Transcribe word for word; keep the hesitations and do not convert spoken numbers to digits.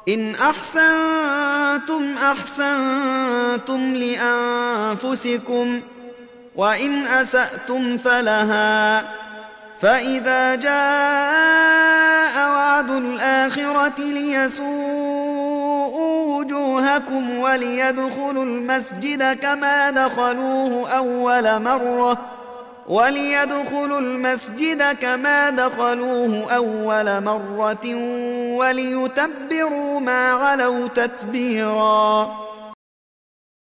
إن أحسنتم أحسنتم لأنفسكم وإن أسأتم فلها فإذا جاء وعد الآخرة ليسوءوا وجوهكم وليدخلوا المسجد كما دخلوه أول مرة وليدخلوا المسجد كما دخلوه أول مرة وليتبروا ما علوا تتبيرا.